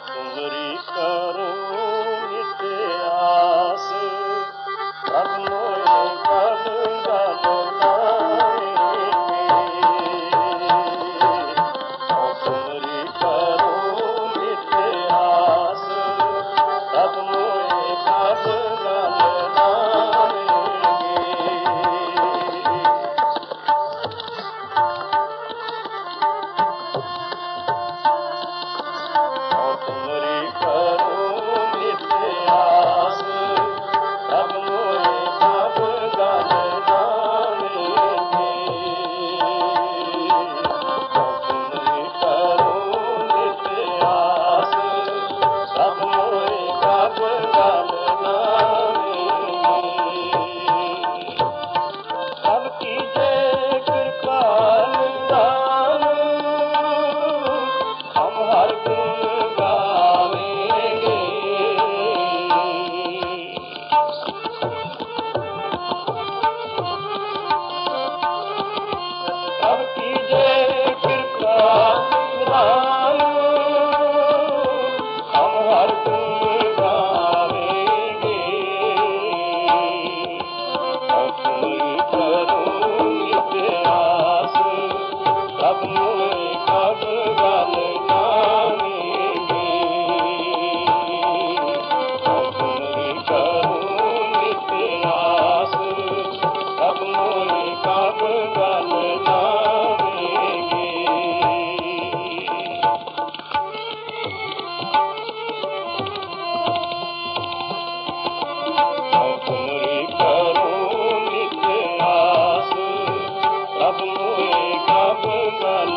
तुमरी करो नित आस, प्रभ मोए कब गल तुमरी करो नित आस, प्रभ मोए कब गल तुमरी करो नित आस, प्रभ मोए कब गल तुमरी करो नित आस, प्रभ मोए कब गल प्रभ कीजे कृपा निधान, हम हर गुण गावेंगे। प्रभ कीजे कृपा निधान, हम हर गुण गावेंगे। तुमरी करो नित आस, प्रभ मोए कब गल तुमरी करो नित आस, प्रभ मोए कब गल तुमरी करो नित आस, प्रभ मोए कब गल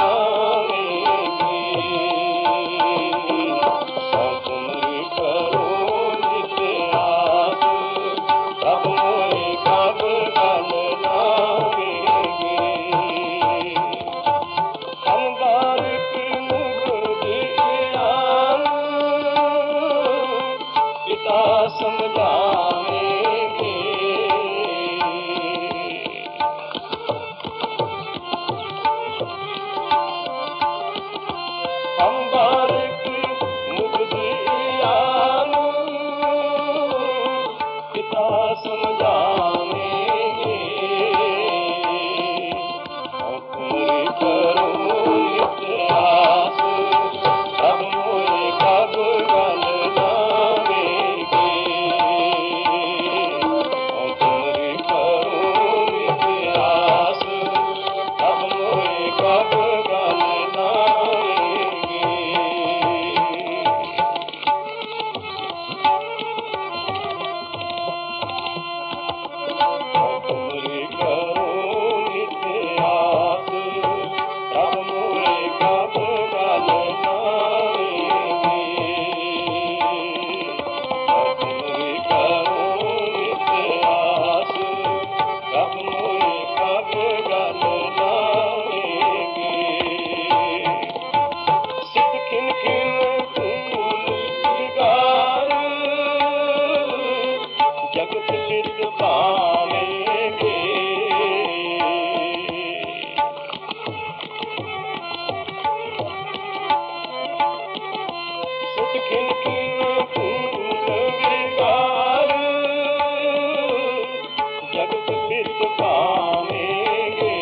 तुमरी करो नित आस, प्रभ मोए कब गल हम बारिक मुक्ति ज्ञान, पिता समझावेंगे। हम बारिक मुक्ति ज्ञान, पिता समझावेंगे। तुमरी करो नित आस, प्रभ मोए कब गल तुमरी करो नित आस, प्रभ मोए कब गल तुमरी करो नित आस, प्रभ मोए कब गल तुमरी करो नित आस, प्रभ मोए कब गल सिद्ध खिन खिन फूल विगार, जगत चित पावेंगे। सिद्ध खिन खिन फूल विगार, जगत चित पावेंगे।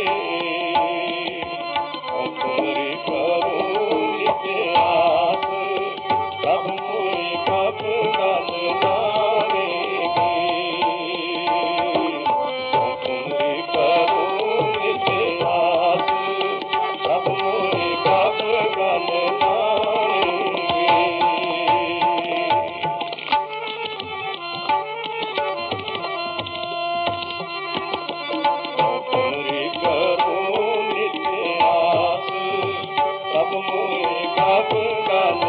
तुमरी करो नित आस, प्रभ मोए कब गल तुमरी करो नित आस, प्रभ मोए कब गल तुमरी करो नित आस, प्रभ मोए कब गल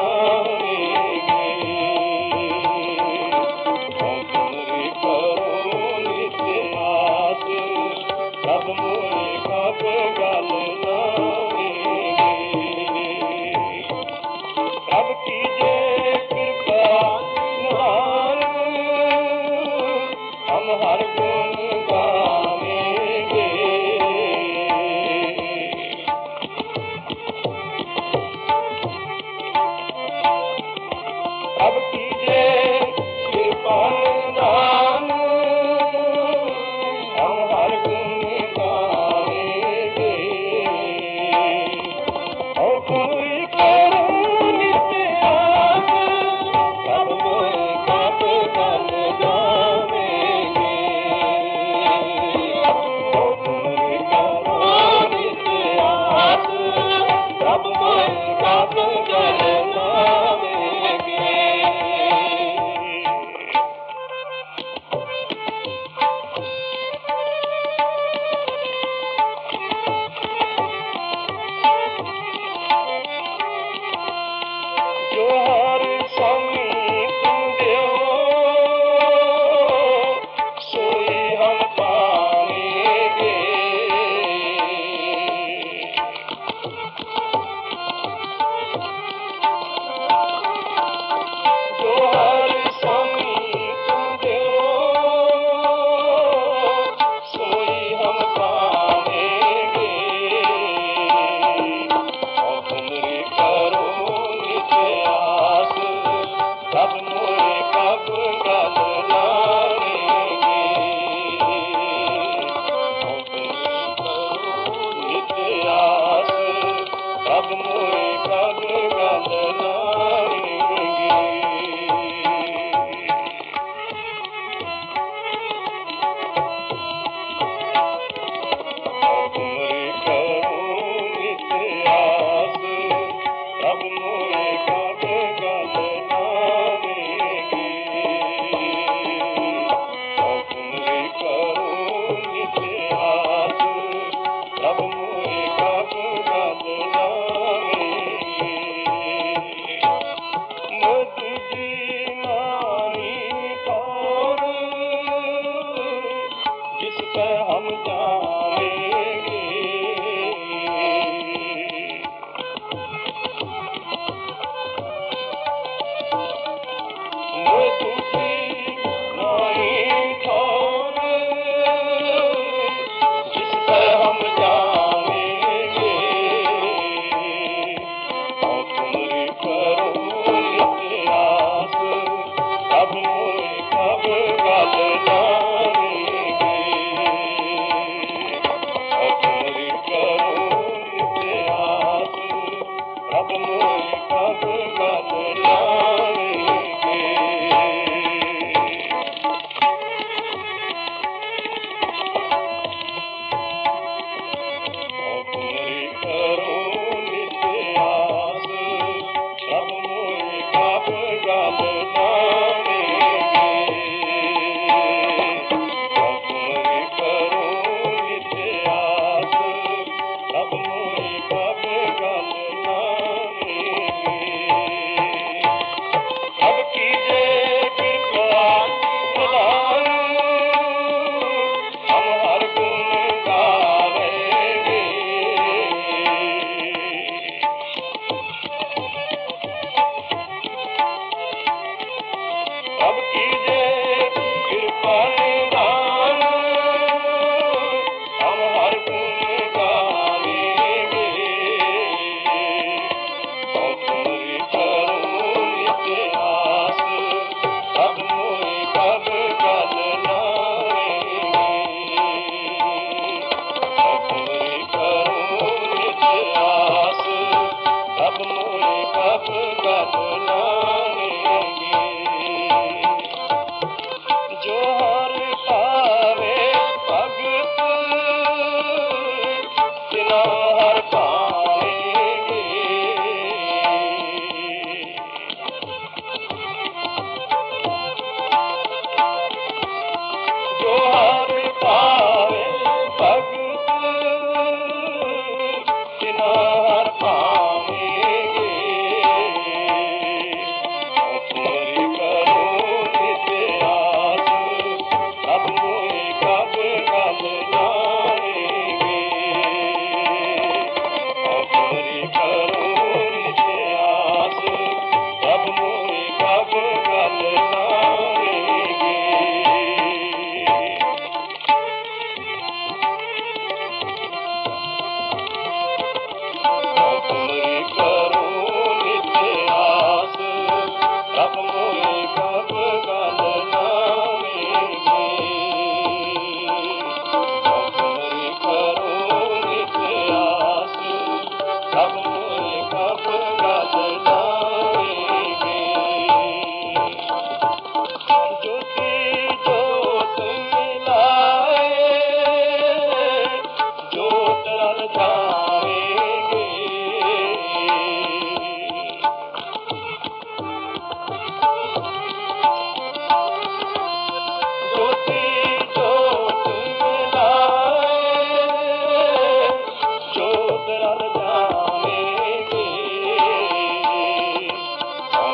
तुमरी करो नित आस, प्रभ मोए कब गल प्रभ कीजे कृपा निधान, हम हर गुण गावेंगे। कब गरमावेंगे। जो हर स्वामी तुम देव सोई हम पाएंगे। जो हर स्वामी तुम देव सोई हम पाएंगे। और तुमरे करो नित्य आस कब मोरे कब गल लाएंगे। और तुमरे करो नित्य आस कब मोरे कब गल लाएंगे। और तुमरे करो नित्य आस कब मोरे कब गल लाएंगे। और तुमरे करो नित्य आस कब मोरे कब गल लाएंगे। मुझी नाई कौन जिस पे हम जाएंगे। मुझी नाई कौन जिस पे हम जाएंगे। और तुमरे करो नित्य आस कब मोरे कब गल लाएंगे। और तुमरे करो नित्य आस कब मोरे कब गल लाएंगे। और तुमरे करो नित्य आस कब मोरे कब गल लाएंगे। और तुमरे करो नित्य आस कब मोरे कब गल लाएंगे। अब कीजे कृपा खुदाई हम हर गुण गावेंगे। अब कीजे कृपा निदान हम हर गुण गावेंगे। और तुमरे करो नित्य आस कब मोरे कब गल लाएंगे। और तुमरे करो नित्य आस कब मोरे कब गल लाएंगे। जो हर पावे भगत तिना हर पाएंगे। जो हर पावे भगत तिना हर पाएंगे। और तुमरे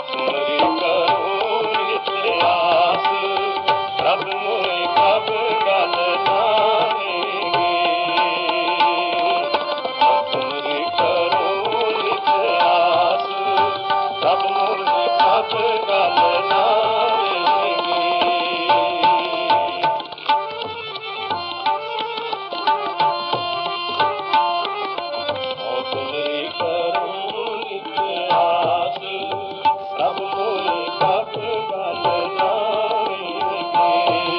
ਤੁਮਰੀ ਕਰੋ ਨਿਤ ਆਸ, ਪ੍ਰਭ ਮੋਇ ਕਬ ਗਲ ਜਾਣੇਗੇ। ਤੁਮਰੀ ਕਰੋ ਨਿਤ ਆਸ, ਪ੍ਰਭ ਮੋਇ ਕਬ ਗਲ ਜਾਣੇਗੇ। ਤੁਮਰੀ ਕਰੋ ਨਿਤ ਆਸ, ਪ੍ਰਭ ਮੋਇ ਕਬ ਗਲ ਜਾਣੇਗੇ।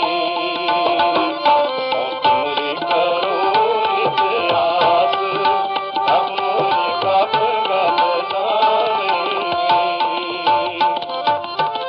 ਤੁਮਰੀ ਕਰੋ ਨਿਤ ਆਸ, ਪ੍ਰਭ ਮੋਇ ਕਬ ਗਲ ਜਾਣੇਗੇ।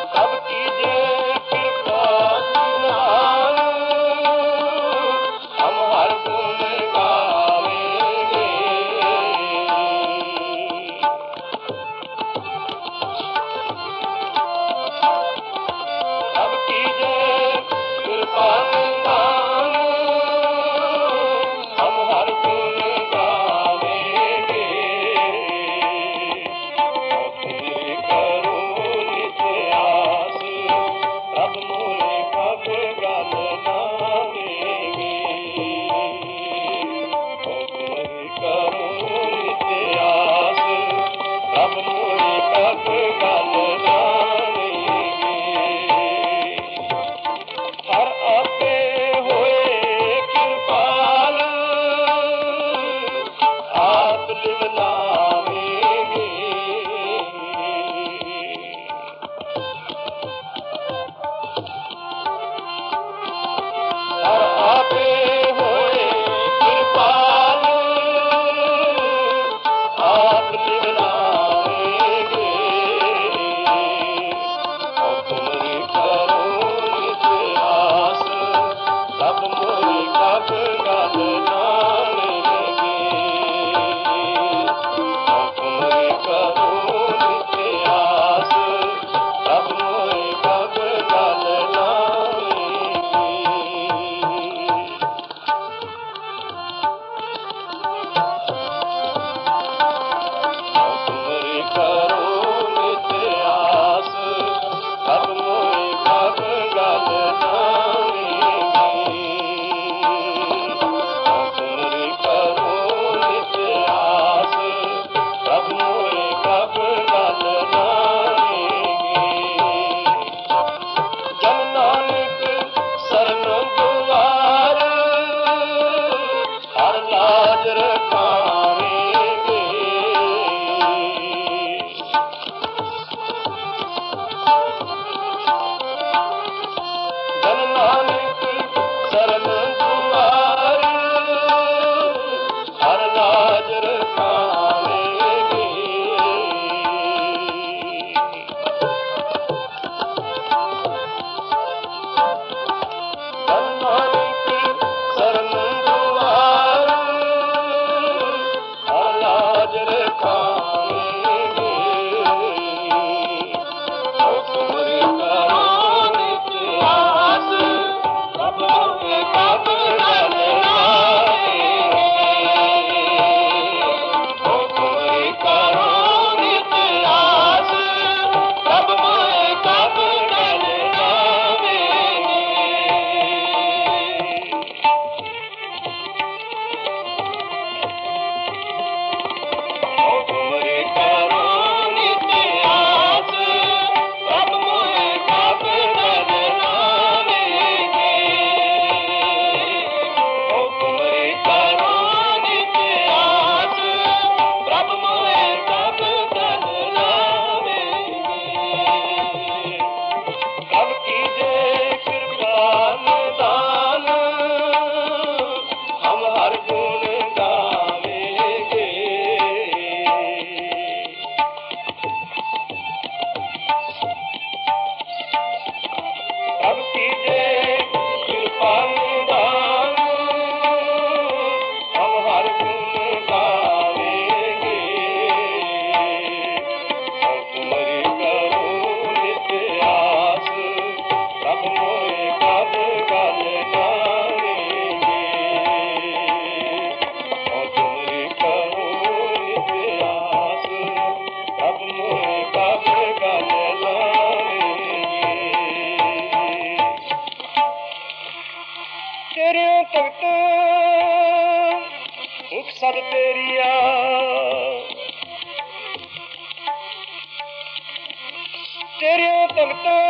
तेरिया भगतां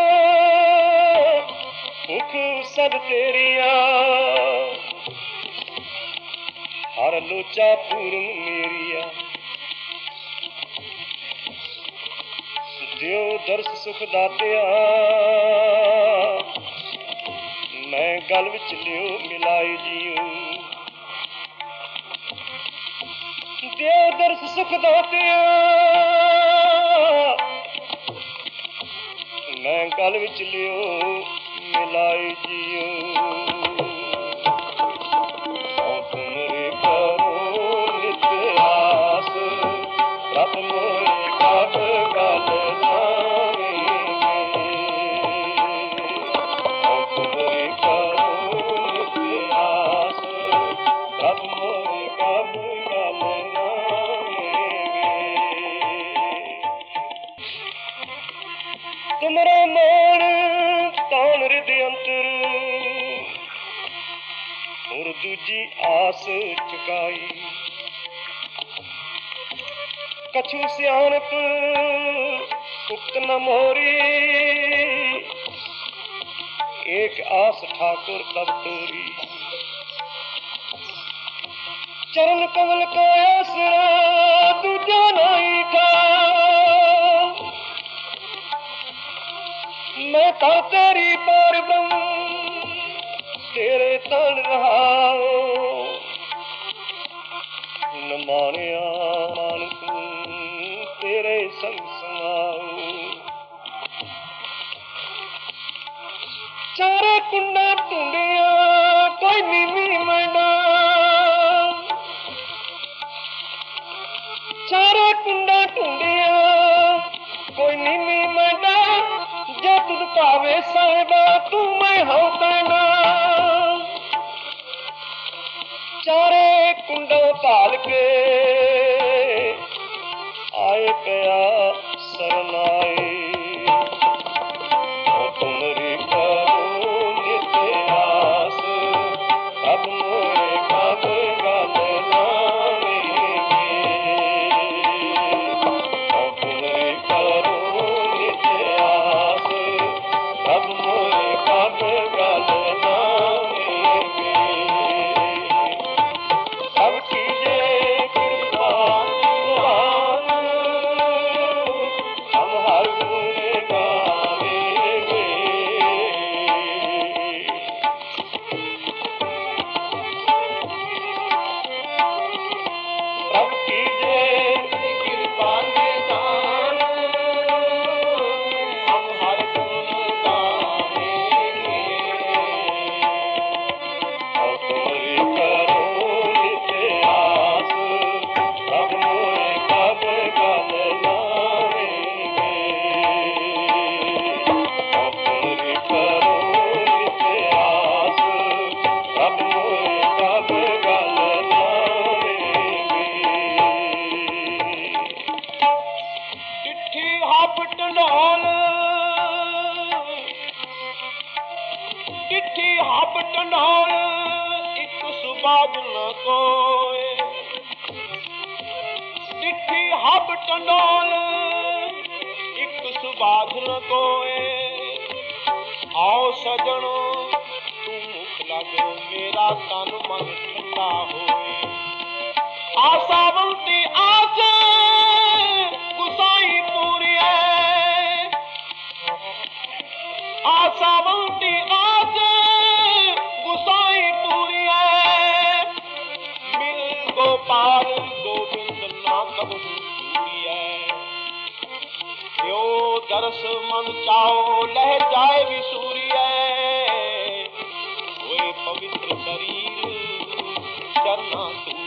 भुख सब तेरिया हर लोचा पूरन मेरिया दियो दर्श सुख दातिया मैं गल विच लियो मिलाई जियो दियो दर्श सुख दातिया मैं गल विच लियो मिलाई जियो तुमरे करो नित आस रब मोरे कब गल तुमरे करो नित आस रब मोरे कब गल तुमरा मोर तान हृदय अंतर और दूजी आस चुकाई कछु सियाणप उक्त न मोरी एक आस ठाकुर तब तोरी चरण कमल का आसरा दूजा नहीं था मैं था तेरी पार ब्रह्म तेरे तन रहा न मानिया मान तू तेरे संग समाओ चारे कुंडा ढूंढिया कोई नीवी मंडा चारे कुंडा ढूंढिया कोई नीवी मंडा जे तुझ पावे साहिबा तू मैं हूं पैना चारे कुंडों पाल के आए पया सरनाए तुमरी करो नित आस अब मोरे कब गल तुमरी करो नित आस अब मोरे कब गल आओ सजनो तू मुख लग मेरा तन मन ठंडा होए आसावंती आसे गुसाई पूरी आसावंती आसे गुसाई पूरी मिल गोपाल गोविंद ना कबू यो दरस मन चाओ लह जाए विसूरी वे पवित्र शरीर चरना तू